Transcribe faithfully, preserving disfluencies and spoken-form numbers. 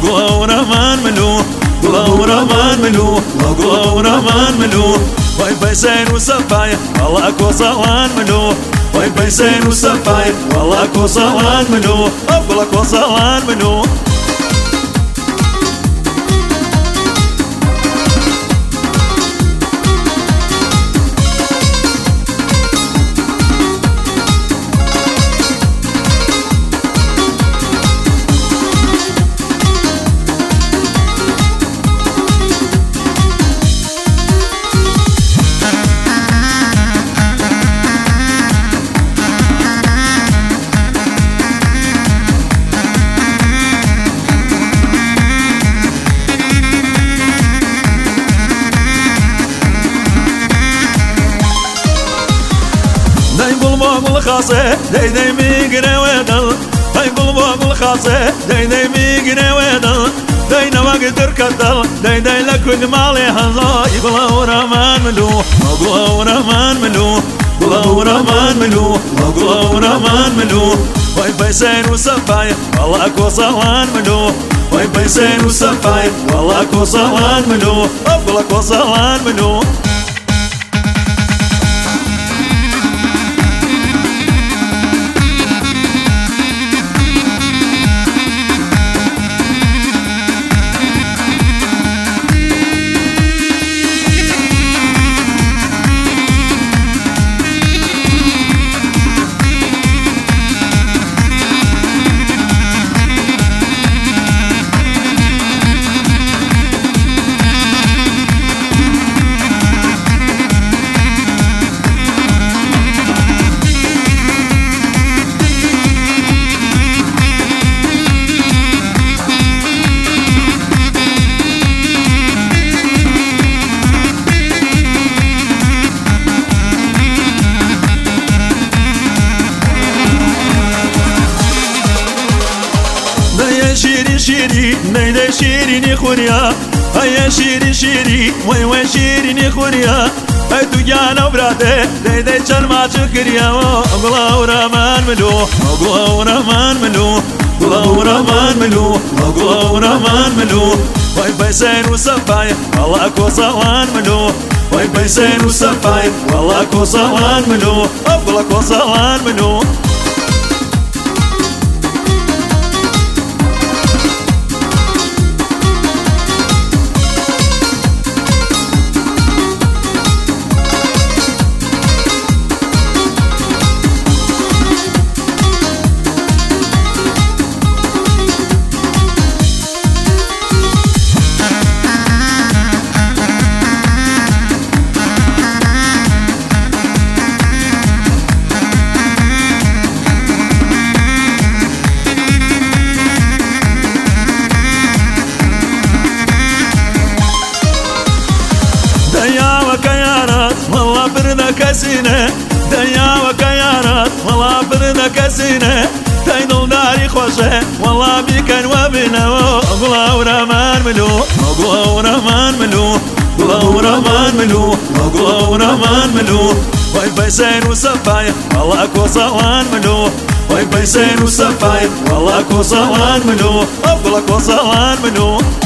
وقوة ورمان ملوح قوة ورمان ملوح وقوة ورمان ملوح وين بيسين وسفاية والله اكو صوان ملوح وين بيسين وسفاية والله اكو صوان ملوح اقول اكو صوان ملوح بوق الخاصة داي داي ميقنا ويدل داي بوق الخاصة داي داي ميقنا ويدل داي نواقد تركضل داي داي لكل مالي هلا يقول ورمان ملوح وقوة ورمان ملوح قوة ورمان ملوح وقوة ورمان ملوح وين بيسين وسفاية والله اكو صوان ملوح وين بيسين وسفاية والله اكو صوان ملوح اقول اكو صوان ملوح شيري شيري نيدا شيريني خوريا هيا شيري شيري وي وي شيريني خوريا هاي تجانا وبراته نيدا شرما شكريا وقلا ورمان ملوح وقلا ورمان ملوح قلا ورمان ملوح وقلا ورمان ملوح وي بيسين وسفاية والله اكو صوان ملوح وي بيسين وسفاية والله اكو صوان ملوح وقلا اكو صوان ملوح كسينة دنيا وكيانات والله برنا كسينة تايدل داري خوشة والله بيكن وبنا وقلا ورمان ملوح وقلا ورمان ملوح قلا ورمان ملوح وقلا ورمان ملوح وين بيسين وسفاية والله اكو صوان ملوح وين بيسين وسفاية والله اكو صوان ملوح وقلا اكو صوان ملوح